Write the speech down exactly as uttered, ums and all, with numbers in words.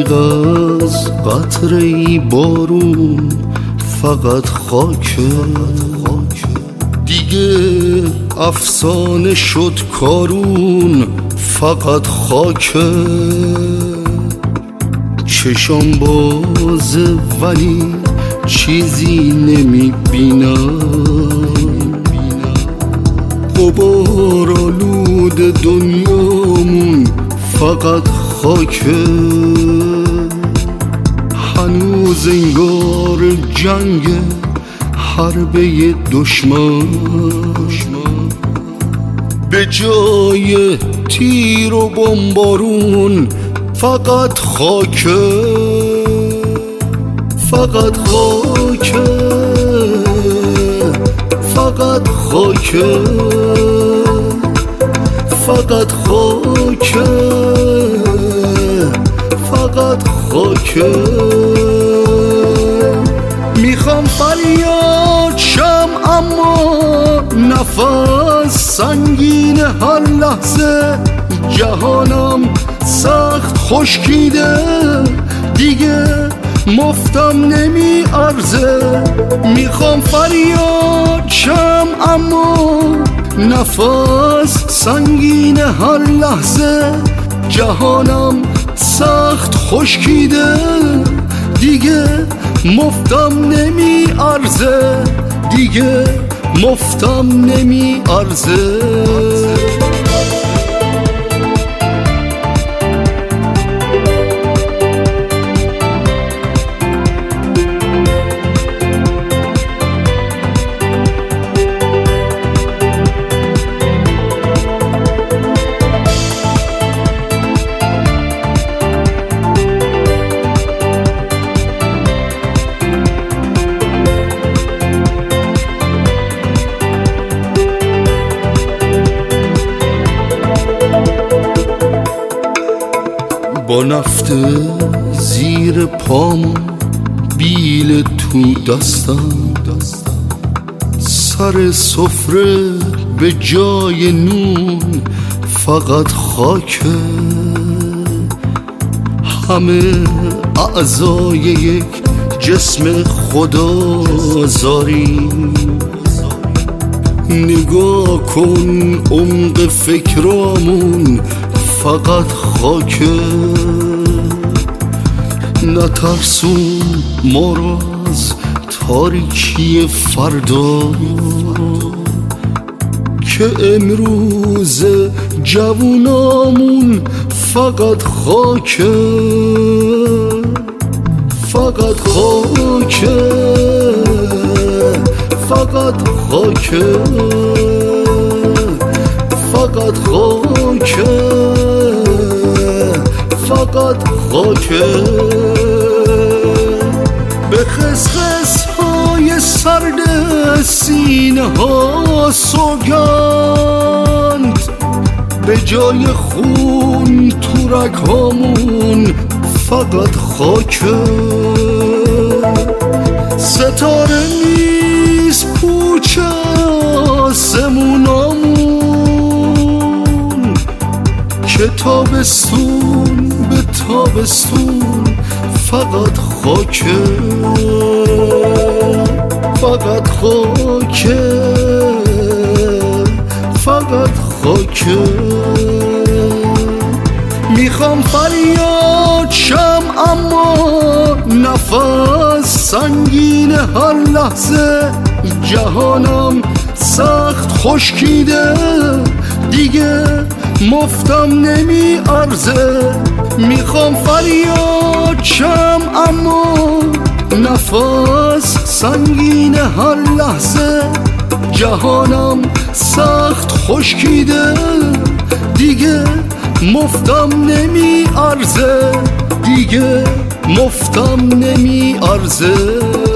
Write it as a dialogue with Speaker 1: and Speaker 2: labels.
Speaker 1: دریغ از قطره بارون فقط خاکه. دیگه افسانه شد کارون فقط خاکه. چشام بازه ولی چیزی نمیبینم. غبار آلود دنیامون فقط خاکه. هنوز انگار جنگ حربه دشمن، به جای تیر و بمبارون فقط خاکه. فقط خاکه، فقط خاکه، فقط خاکه، فقط خاکه. میخوام فریاد شم اما نفس سنگین هر لحظه. جهانم سخت خشکیده دیگه مفتم نمی ارزه. میخوام فریاد شم اما نفس سنگین هر لحظه. جهانم سخت خشکیده دیگه مفتم نمی ارزه. دیگه مفتم نمی ارزه. با نفت زیر پام بیل تو دستم، سر سفره به جای نون فقط خاکه. همه اعضای یک جسم خدازاری. نگاه کن عمق فکرامون فقط خاکه. نترسون ما را از تاریکی فردا که امروز جوونامون فقط خاکه. فقط خاکه، فقط خاکه، فقط خاکه، فقط خاکه. به خسخس های سرد سینه ها سوگند. به جای خون تو رگ هامون فقط خاکه. ستاره نیست پوچ آسمونامون که تابستون به تابستون فقط خاکه. فقط خاکه، فقط خاکه. میخوام فریاد شم اما نفس سنگین هر لحظه. جهانم سخت خشکیده دیگه مفتم نمی ارزه. میخوام فریاد شم اما نفس سنگین هر لحظه. جهانم سخت خشکیده دیگه مفتم نمی ارزه. دیگه مفتم نمی ارزه.